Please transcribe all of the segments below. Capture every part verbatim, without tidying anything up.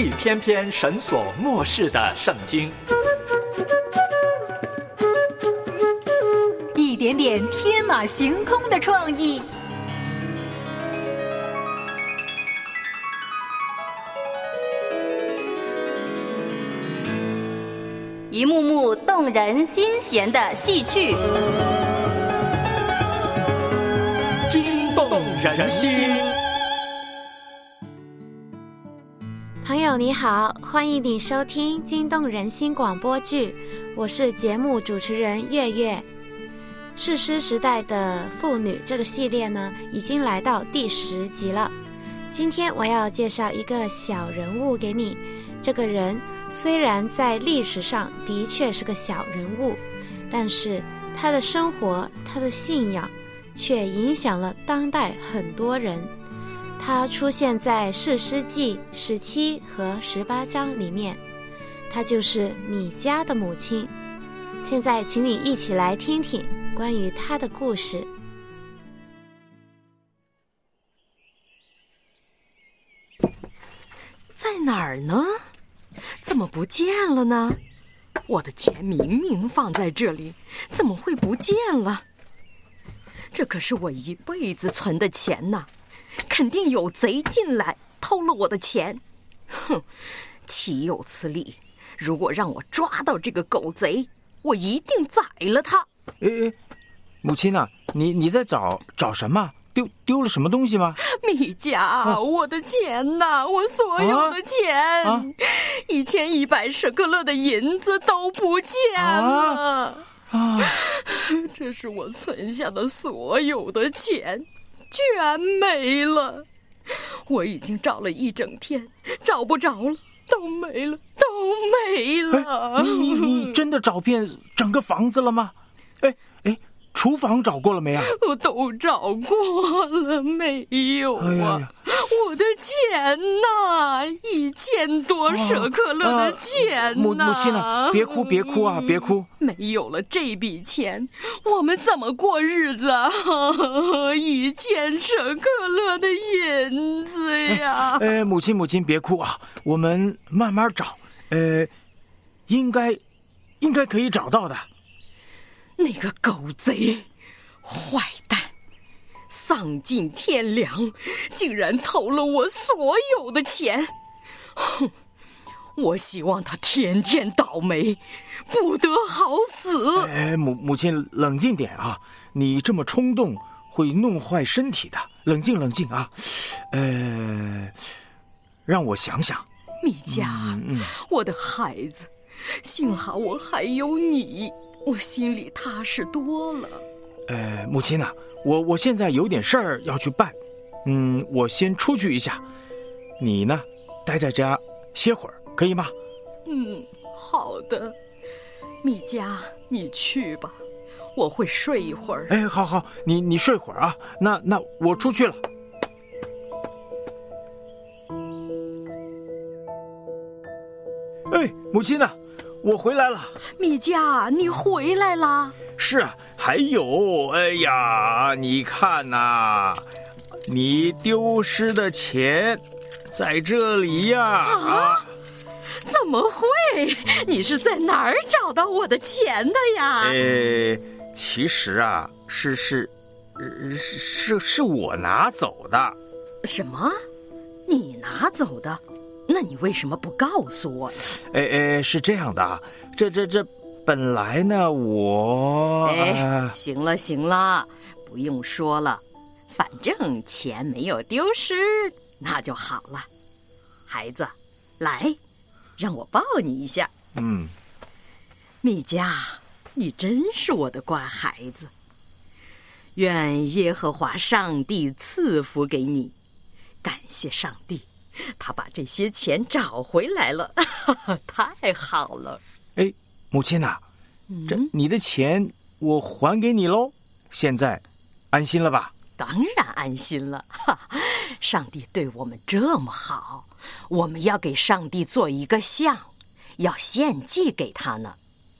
一篇篇神所默示的圣经， 一点点天马行空的创意， 一幕幕动人心弦的戏剧， 惊动人心。 朋友你好，欢迎你收听惊动人心广播剧，我是节目主持人月月。士师时代的妇女这个系列呢，已经来到第十集了。今天我要介绍一个小人物给你，这个人虽然在历史上的确是个小人物，但是他的生活，他的信仰却影响了当代很多人。他出现在士师记十七和十八章里面，他就是米迦的母亲。现在请你一起来听听关于他的故事。 在哪儿呢？怎么不见了呢？我的钱明明放在这里，怎么会不见了？这可是我一辈子存的钱呐，肯定有贼进来偷了我的钱。哼，岂有此理！如果让我抓到这个狗贼，我一定宰了他。 诶，母亲啊，你你在找找什么？丢丢了什么东西吗？ 米迦、啊，我的钱呐，我所有的钱，一千一百舍克勒的银子都不见了。啊啊、这是我存下的所有的钱，全没了。我已经找了一整天，找不着了，都没了，都没了。 你你你真的找遍整个房子了吗？哎哎，厨房找过了没啊？ 我都找过了，没有啊。哎呀，我的钱呐，一千多舍克勒的钱呐。 母母亲啊，别哭别哭啊，别哭。 没有了这笔钱，我们怎么过日子啊？一千舍克勒的银子呀！ 哎，哎母亲母亲别哭啊，我们慢慢找，呃，应该应该可以找到的。 那个狗贼，坏蛋，丧尽天良，竟然偷了我所有的钱！哼，我希望他天天倒霉，不得好死。 哎，母母亲冷静点啊，你这么冲动会弄坏身体的，冷静冷静啊。呃，让我想想。 米迦、嗯嗯、我的孩子，幸好我还有你，我心里踏实多了。 呃，母亲啊，我我现在有点事儿要去办，嗯，我先出去一下，你呢，待在家歇会儿，可以吗？ 嗯，好的，米迦，你去吧，我会睡一会儿。 哎，好好，你你睡会儿啊，那那我出去了。哎，母亲呢？我回来了。 米迦，你回来了？ 是啊，还有，哎呀，你看呐、啊，你丢失的钱在这里呀！啊， 啊怎么会？你是在哪儿找到我的钱的呀？ 呃，其实啊，是是是是是我拿走的。 什么？你拿走的？那你为什么不告诉我呢？ 哎哎，是这样的，这这这，本来呢，我…… 哎，行了行了，不用说了，反正钱没有丢失，那就好了。孩子，来，让我抱你一下。 嗯， 米迦，你真是我的乖孩子。愿耶和华上帝赐福给你，感谢上帝。他把这些钱找回来了，太好了。 哎，母亲啊， 嗯、 这你的钱我还给你喽，现在安心了吧？ 当然安心了，上帝对我们这么好，我们要给上帝做一个像，要献祭给他呢。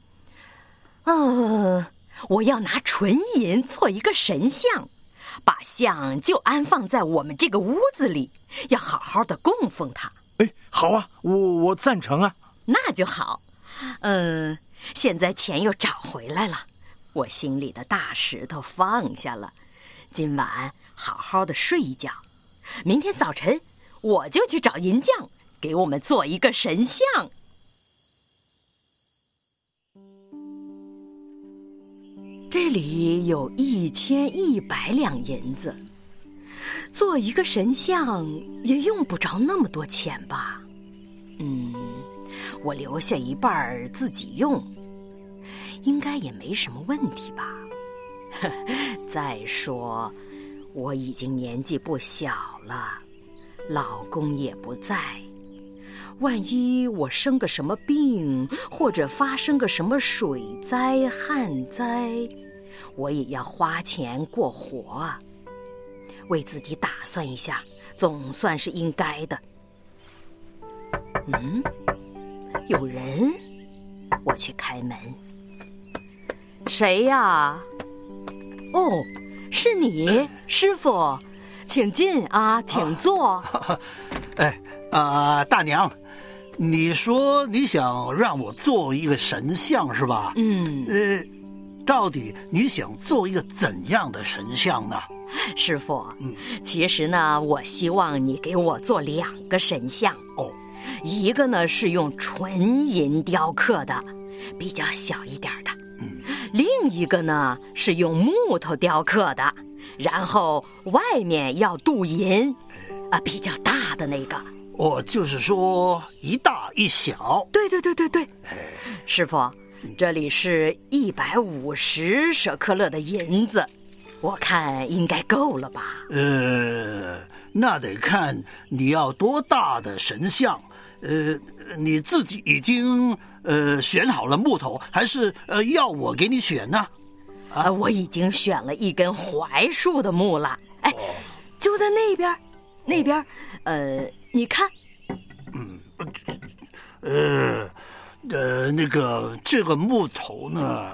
嗯，我要拿纯银做一个神像，把像就安放在我们这个屋子里，要好好的供奉他。 哎，好啊，我我赞成啊。 那就好。嗯，现在钱又找回来了，我心里的大石头放下了。今晚好好的睡一觉，明天早晨我就去找银匠，给我们做一个神像。这里有一千一百两银子，做一个神像也用不着那么多钱吧？嗯，我留下一半自己用，应该也没什么问题吧？再说，我已经年纪不小了，老公也不在，万一我生个什么病，或者发生个什么水灾、旱灾，我也要花钱过活啊。为自己打算一下，总算是应该的。嗯，有人，我去开门。谁呀？哦，是你，师傅，请进啊，请坐。 啊、哎啊、呃，大娘，你说你想让我做一个神像是吧？ 嗯， 呃，到底你想做一个怎样的神像呢？ 师傅， 嗯， 其实呢，我希望你给我做两个神像。 哦， 一个呢是用纯银雕刻的，比较小一点的。 嗯， 另一个呢是用木头雕刻的，然后外面要镀银，啊，比较大的那个。 哦，就是说一大一小。 对对对对对。师傅，这里是一百五十舍克勒的银子，我看应该够了吧？ 呃，那得看你要多大的神像。呃，你自己已经呃选好了木头，还是呃要我给你选呢？ 啊，呃、我已经选了一根槐树的木了。哎，哦、就在那边，那边，呃，你看。 嗯，呃，呃，那个这个木头呢，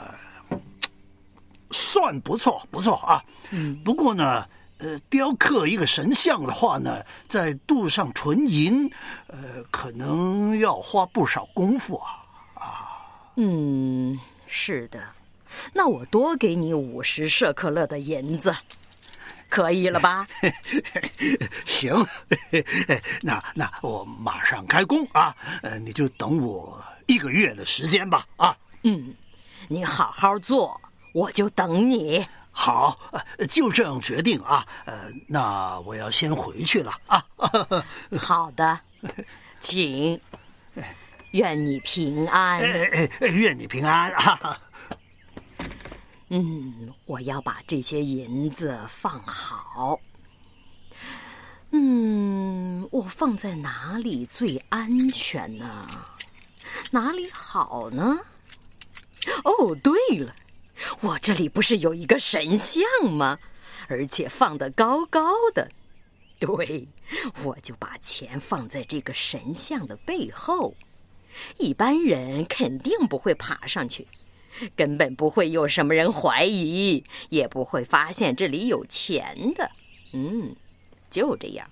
算不错，不错啊。 嗯， 不过呢。呃，雕刻一个神像的话呢，再镀上纯银，呃，可能要花不少功夫啊！啊， 嗯，是的，那我多给你五十舍克勒的银子，可以了吧？ 行，那那我马上开工啊！呃，你就等我一个月的时间吧！啊， 嗯，你好好做，我就等你。 好，就这样决定啊。呃，那我要先回去了啊。 好的，请，愿你平安。 哎哎哎，愿你平安啊。 嗯，我要把这些银子放好。嗯，我放在哪里最安全呢？哪里好呢？哦，对了。我这里不是有一个神像吗？而且放得高高的。对，我就把钱放在这个神像的背后，一般人肯定不会爬上去，根本不会有什么人怀疑，也不会发现这里有钱的。嗯，就这样。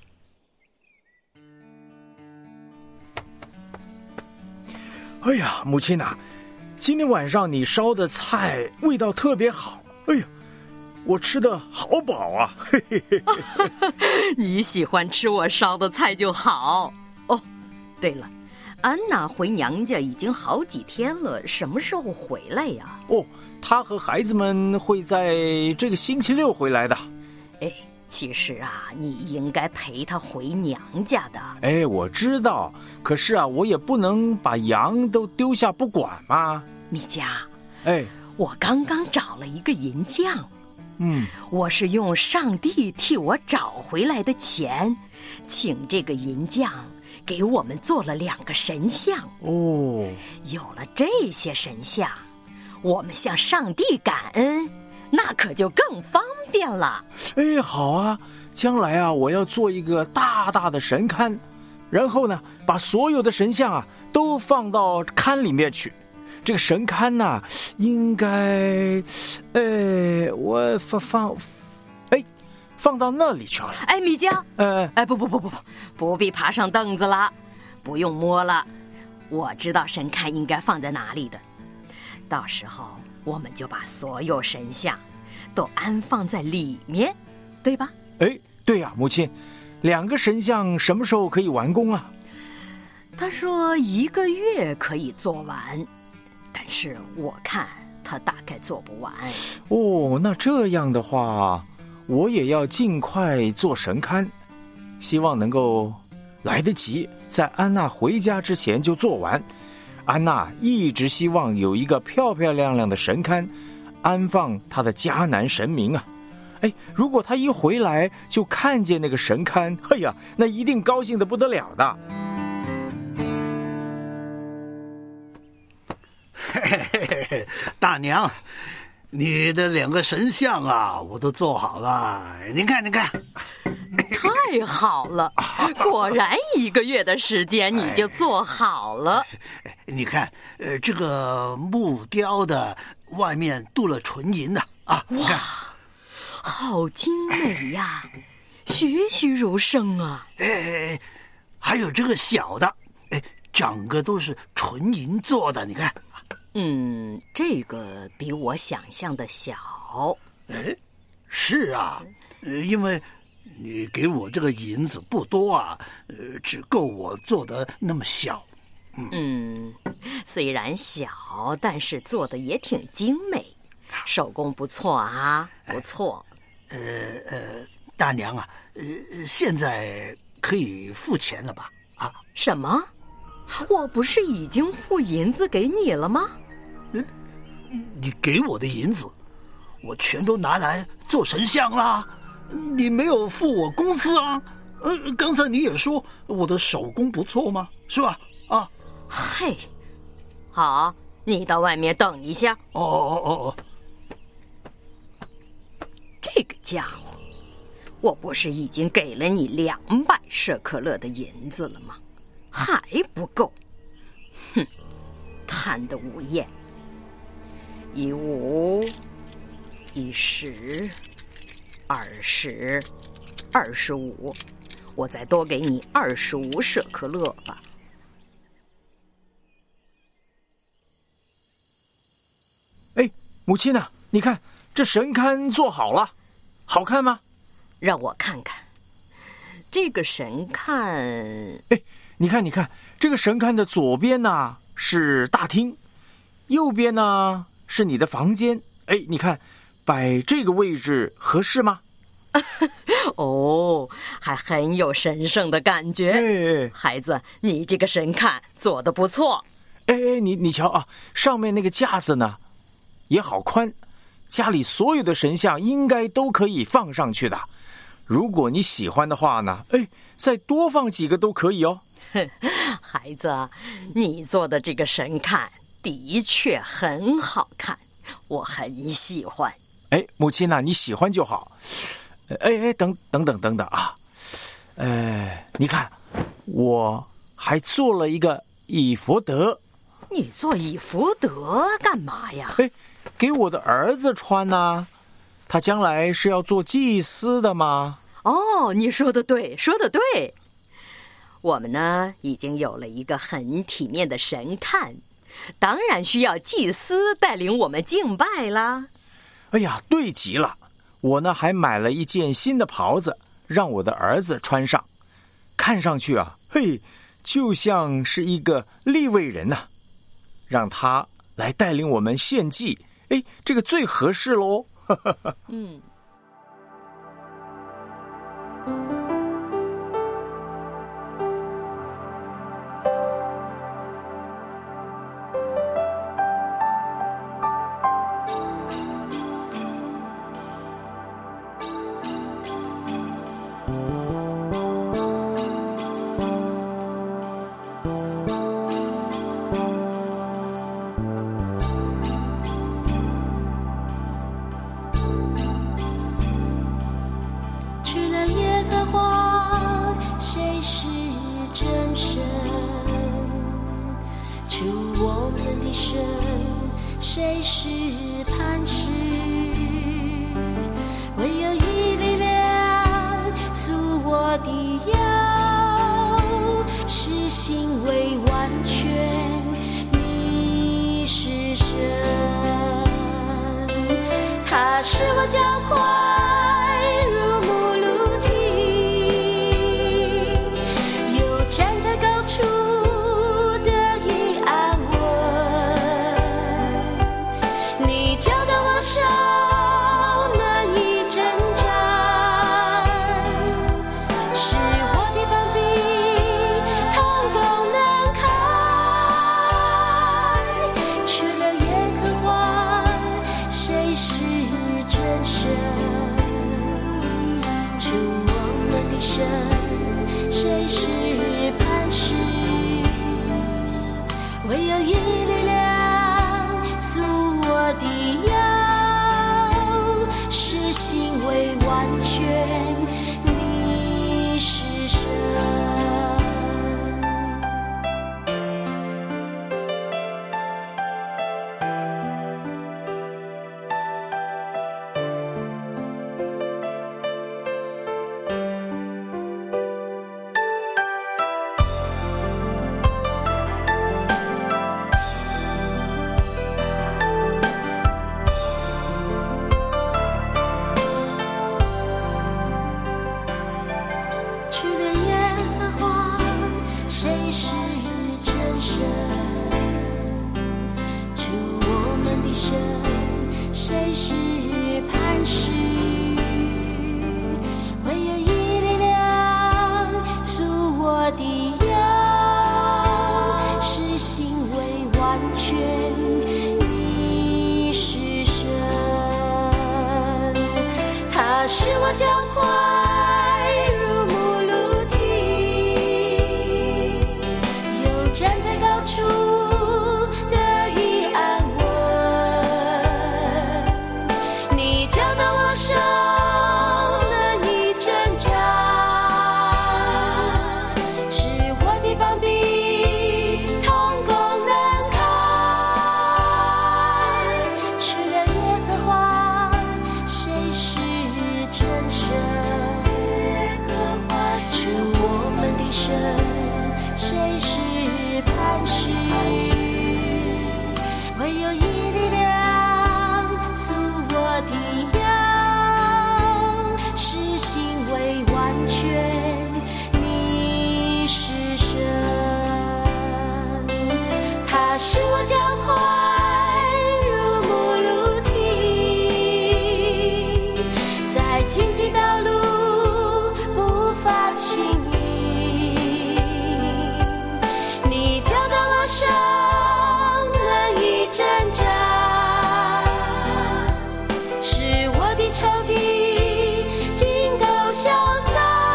哎呀，母亲啊，今天晚上你烧的菜味道特别好，哎呀，我吃得好饱啊！嘿嘿嘿你喜欢吃我烧的菜就好。哦，对了，安娜回娘家已经好几天了，什么时候回来呀？ 哦，她和孩子们会在这个星期六回来的。 哎，其实啊，你应该陪她回娘家的。 哎，我知道，可是啊，我也不能把羊都丢下不管嘛。 米迦， 哎， 我刚刚找了一个银匠。 嗯， 我是用上帝替我找回来的钱，请这个银匠给我们做了两个神像。 哦， 有了这些神像，我们向上帝感恩，那可就更方便了。 哎，好啊，将来啊，我要做一个大大的神龛，然后呢，把所有的神像啊都放到龛里面去。这个神龛呢、啊，应该，呃，我放放，哎，放到那里去了。 哎，米迦， 呃， 哎，不不不不不，不必爬上凳子了， 不用摸了，我知道神龛应该放在哪里的。到时候我们就把所有神像都安放在里面，对吧？ 哎，对呀，母亲，两个神像什么时候可以完工啊？ 他说一个月可以做完，但是我看他大概做不完。 哦，那这样的话，我也要尽快做神龛，希望能够来得及，在安娜回家之前就做完。安娜一直希望有一个漂漂亮亮的神龛，安放她的迦南神明啊。哎，如果她一回来就看见那个神龛，哎呀，那一定高兴得不得了的。 嘿嘿嘿嘿，大娘，你的两个神像啊，我都做好了。您看，您看， 太好了！果然一个月的时间你就做好了。 哎、你看，呃，这个木雕的外面镀了纯银的啊！ 哇，好精美呀，栩栩如生啊！ 哎，还有这个小的，哎，整个都是纯银做的，你看。 嗯，这个比我想象的小。 哎，是啊，呃，因为你给我这个银子不多啊，呃，只够我做的那么小。 嗯, 嗯，虽然小，但是做的也挺精美，手工不错啊，不错。 呃呃，大娘啊，呃，现在可以付钱了吧？啊？ 什么？我不是已经付银子给你了吗？ 嗯，你给我的银子，我全都拿来做神像啦。你没有付我工资啊？呃，刚才你也说我的手工不错吗？是吧？啊？ 嘿，好，你到外面等一下。 哦哦哦哦， 这个家伙，我不是已经给了你两百舍克勒的银子了吗？还不够。哼，贪得无厌。一五，一十，二十，二十五，我再多给你二十五舍克勒吧。 哎，母亲啊，你看这神龛做好了，好看吗？ 让我看看，这个神龛。 哎，你看，你看，这个神龛的左边呢是大厅，右边呢是你的房间。哎，你看，摆这个位置合适吗？ 哦，还很有神圣的感觉。 哎， 孩子，你这个神龛做得不错。 哎哎，你你瞧啊，上面那个架子呢也好宽，家里所有的神像应该都可以放上去的。如果你喜欢的话呢，哎，再多放几个都可以哦。 孩子，你做的这个神龛的确很好看，我很喜欢。 哎，母亲呢、啊，你喜欢就好。哎哎，等等等等等啊！呃，你看，我还做了一个以弗德。 你做以弗德干嘛呀？ 哎，给我的儿子穿啊，他将来是要做祭司的嘛。 哦，你说的对，说的对。我们呢，已经有了一个很体面的神龛，当然需要祭司带领我们敬拜啦。 哎呀，对极了！我呢还买了一件新的袍子，让我的儿子穿上，看上去啊，嘿，就像是一个利未人呐、啊，让他来带领我们献祭，哎，这个最合适喽。 嗯。 谁是磐石？唯有一力量，塑我的腰，是心。 的神，谁是磐石？唯有一力量塑我的腰，使行为完全，你是神。使我脚踝如母鹿蹄，又站在高处得以安稳。你教导我手能以挣扎，使我的膀臂通功能看。除了耶和华，谁是真神？是我们的神，谁是磐石？唯有一力量塑我的腰，使行为完全，你是神。他使我脚踝如母鹿蹄，在荆棘道路不发轻易。你教导我手能以挣扎，使我的仇敌尽都消散。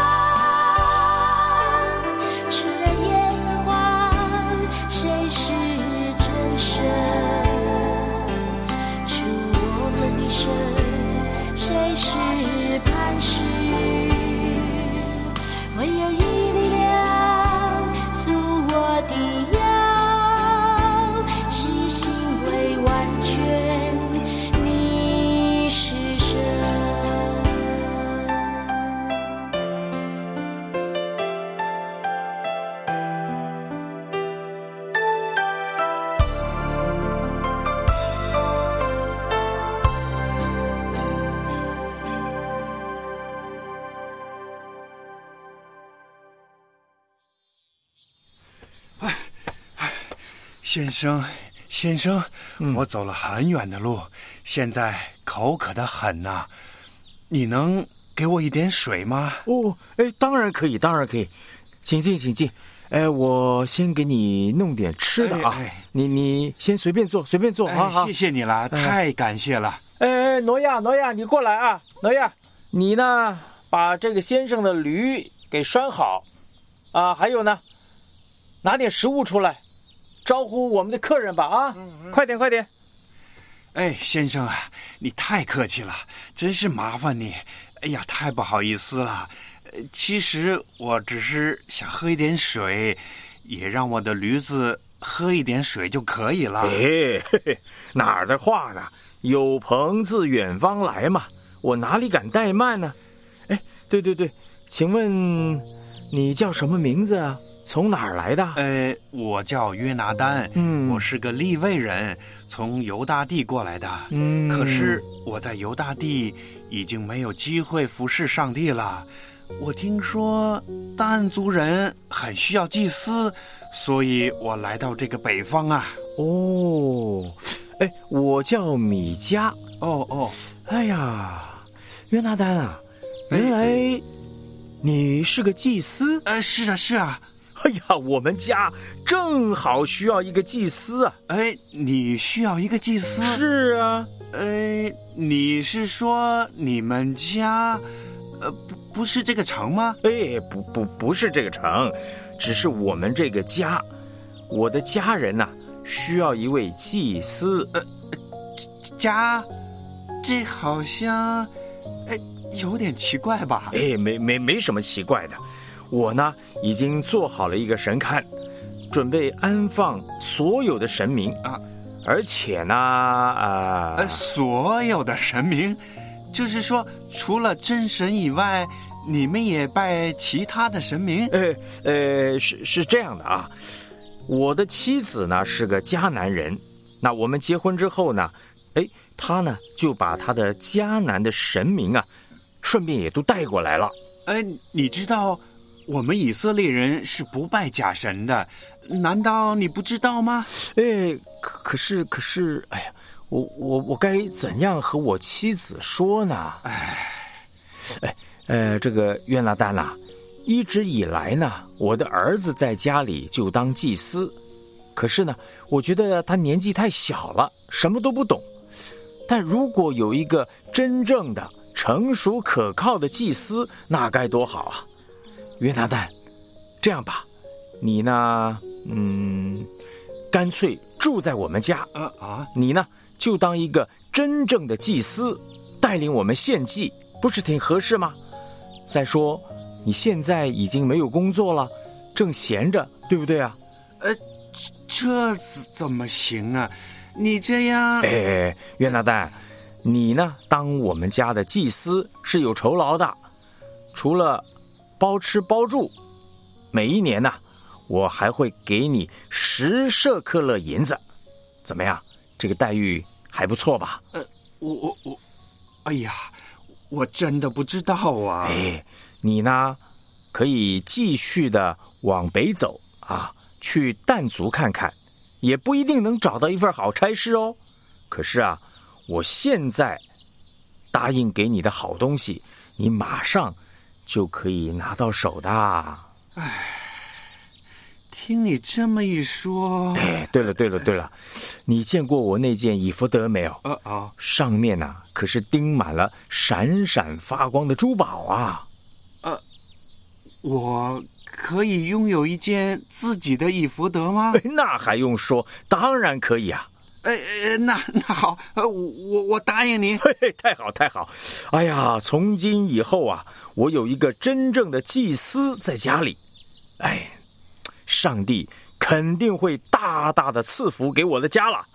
除了耶和华，谁是真神？除我们的神，谁是磐石？唯有一力量塑我的腰，使行为完全，你是神。 先生，先生， 嗯、 我走了很远的路，现在口渴得很呐、啊。你能给我一点水吗？ 哦，哎，当然可以，当然可以，请进，请进。哎，我先给你弄点吃的啊，哎哎、你你先随便坐，随便坐，好好。 谢谢你了，哎、太感谢了。 哎，挪亚，挪亚，你过来啊，挪亚，你呢，把这个先生的驴给拴好，啊，还有呢，拿点食物出来。招呼我们的客人吧啊！嗯嗯、快点快点！ 哎，先生啊，你太客气了，真是麻烦你。哎呀，太不好意思了。其实我只是想喝一点水，也让我的驴子喝一点水就可以了。 哎，嘿嘿，哪儿的话呢？有朋自远方来嘛，我哪里敢怠慢呢？哎，对对对，请问你叫什么名字啊？从哪儿来的？ 呃，我叫约拿单，嗯，我是个利未人，从犹大地过来的。嗯，可是我在犹大地已经没有机会服侍上帝了。我听说但族人很需要祭司，所以我来到这个北方啊。 哦，哎，我叫米迦。 哦哦， 哎呀，约拿单啊，原来你是个祭司？ 呃，是啊，是啊。 哎呀，我们家正好需要一个祭司啊！ 哎，你需要一个祭司？ 是啊。 呃，你是说你们家，呃，不不是这个城吗？ 哎，不不不是这个城，只是我们这个家。我的家人呐、啊，需要一位祭司。 呃，家，这好像，哎，有点奇怪吧？ 哎，没没没什么奇怪的。我呢，已经做好了一个神龛，准备安放所有的神明啊。而且呢，啊、 呃，所有的神明，就是说，除了真神以外，你们也拜其他的神明？ 呃呃，是是这样的啊，我的妻子呢是个迦南人，那我们结婚之后呢，哎，他呢就把他的迦南的神明啊，顺便也都带过来了。 哎，你知道，我们以色列人是不拜假神的。难道你不知道吗？ 哎，可可是可是，哎呀，我我我该怎样和我妻子说呢？哎，哎，呃，这个约拿单呐、啊，一直以来呢，我的儿子在家里就当祭司，可是呢，我觉得他年纪太小了，什么都不懂。但如果有一个真正的成熟可靠的祭司，那该多好啊！约拿单，这样吧。你呢，嗯，干脆住在我们家啊啊！你呢，就当一个真正的祭司，带领我们献祭，不是挺合适吗？再说，你现在已经没有工作了，正闲着，对不对啊？ 呃，这怎么行啊？你这样…… 哎，约拿单，你呢，当我们家的祭司是有酬劳的，除了包吃包住，每一年呢。我还会给你十舍克勒银子，怎么样？这个待遇还不错吧？ 呃，我我我，哎呀，我真的不知道啊。 哎，你呢，可以继续的往北走啊，去但族看看，也不一定能找到一份好差事哦。可是啊，我现在答应给你的好东西，你马上就可以拿到手的。 哎。听你这么一说， 哎，对了对了对了，你见过我那件以弗得没有？ 呃啊， 上面呢、啊、可是钉满了闪闪发光的珠宝啊！ 呃，我可以拥有一件自己的以弗得吗？ 那还用说，当然可以啊！ 哎哎，那那好，呃，我我答应你。 嘿嘿，太好太好！哎呀，从今以后啊，我有一个真正的祭司在家里，哎。上帝肯定会大大的赐福给我的家了。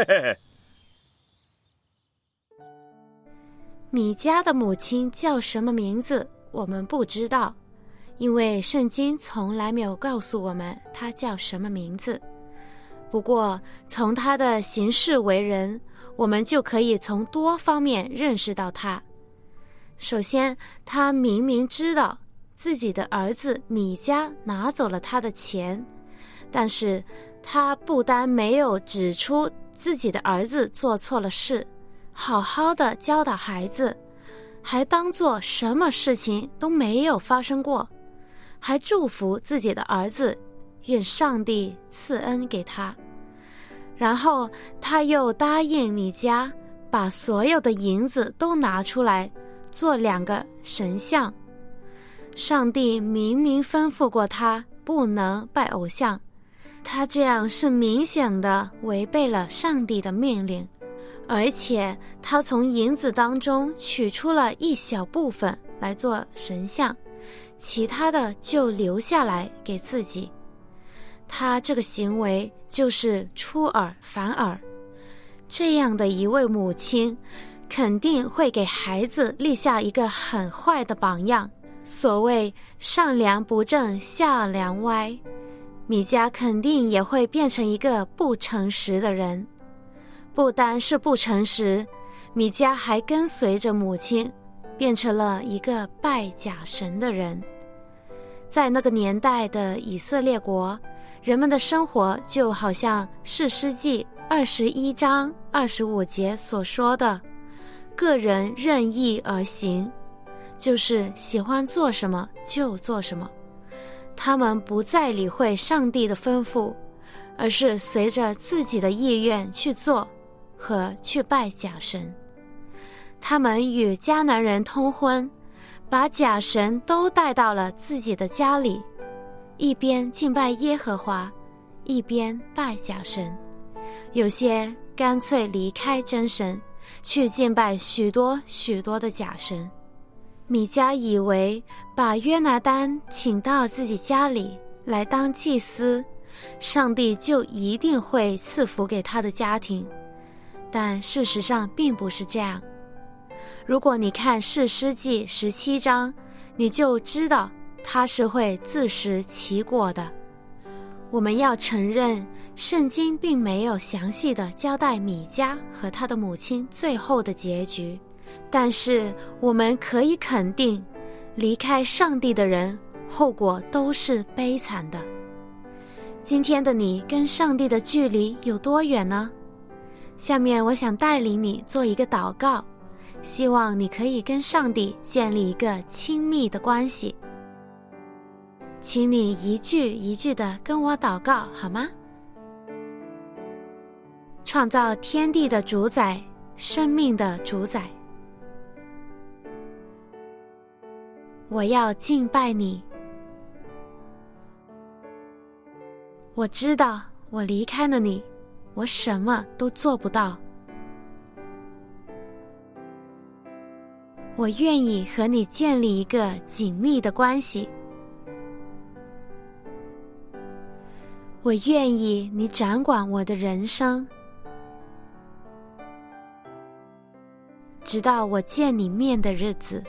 米迦的母亲叫什么名字，我们不知道，因为圣经从来没有告诉我们她叫什么名字。不过，从她的行事为人，我们就可以从多方面认识到她。首先，她明明知道自己的儿子米迦拿走了他的钱，但是他不单没有指出自己的儿子做错了事，好好的教导孩子，还当作什么事情都没有发生过，还祝福自己的儿子，愿上帝赐恩给他。然后他又答应米迦把所有的银子都拿出来做两个神像。上帝明明吩咐过他不能拜偶像，他这样是明显的违背了上帝的命令，而且他从银子当中取出了一小部分来做神像，其他的就留下来给自己。他这个行为就是出尔反尔。这样的一位母亲肯定会给孩子立下一个很坏的榜样。所谓上梁不正下梁歪，米迦肯定也会变成一个不诚实的人。不单是不诚实，米迦还跟随着母亲变成了一个拜假神的人。在那个年代的以色列国，人们的生活就好像士师记二十一章二十五节所说的，个人任意而行，就是喜欢做什么就做什么。他们不再理会上帝的吩咐，而是随着自己的意愿去做和去拜假神。他们与迦南人通婚， 把假神都带到了自己的家里，一边敬拜耶和华，一边拜假神。有些干脆离开真神，去敬拜许多许多的假神。米迦以为把约拿单请到自己家里来当祭司，上帝就一定会赐福给他的家庭，但事实上并不是这样。如果你看士师记十七章，你就知道他是会自食其果的。我们要承认，圣经并没有详细的交代米迦和他的母亲最后的结局，但是我们可以肯定，离开上帝的人，后果都是悲惨的。今天的你跟上帝的距离有多远呢？下面我想带领你做一个祷告，希望你可以跟上帝建立一个亲密的关系。请你一句一句的跟我祷告好吗？创造天地的主宰，生命的主宰，我要敬拜你。我知道我离开了你，我什么都做不到。我愿意和你建立一个紧密的关系。我愿意你掌管我的人生，直到我见你面的日子。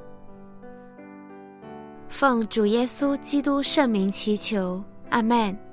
奉主耶稣基督圣名祈求，阿们。